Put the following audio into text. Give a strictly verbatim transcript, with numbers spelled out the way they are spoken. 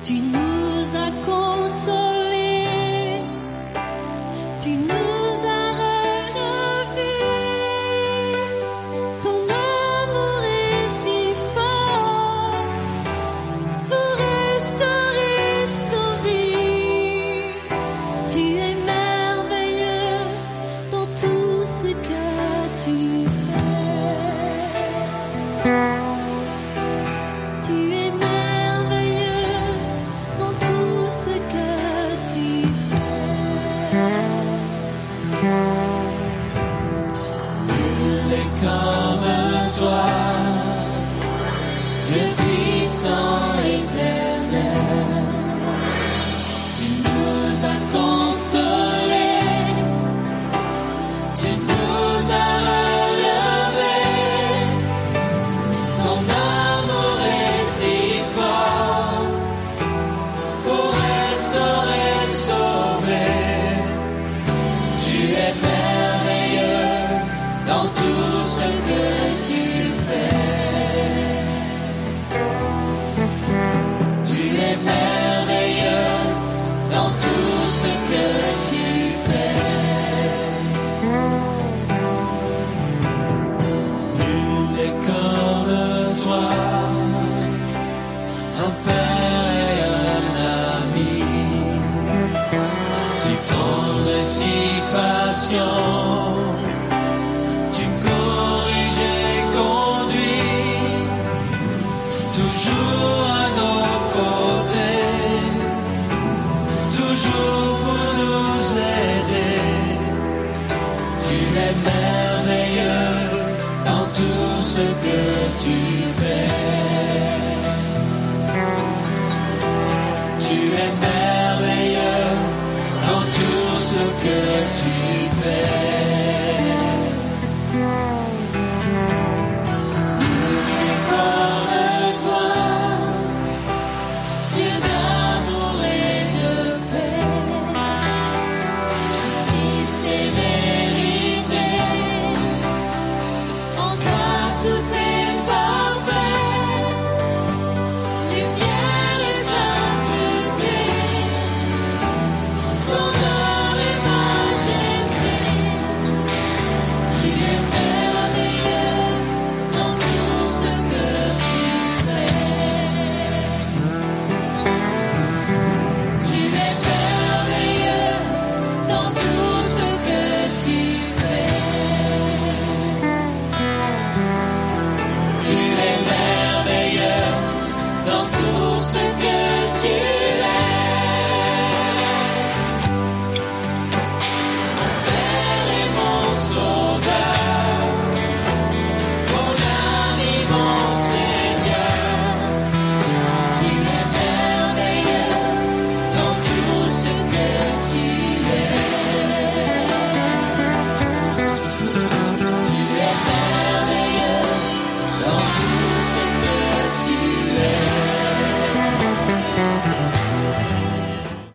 Tu nous as consolés, tu nous as relevés. Ton amour est si fort pour restaurer, sauver. Tu es merveilleux dans tout ce que tu fais. Tu es merveilleux dans tout ce que tu fais. Nul n'est comme toi, Dieu puissant éternel. Tu nous as consolés, tu nous as relevés. Ton amour est si fort pour restaurer, sauver. Tu es merveilleux dans tout ce que tu fais. Tu es merveilleux dans tout ce que tu fais. Nul n'est comme toi, un père et un ami, si tendre et si patient. Tu corriges et conduis, toujours à nos côtés, toujours pour nous aider. Tu es merveilleux dans tout ce que tu fais. Tu es merveilleux.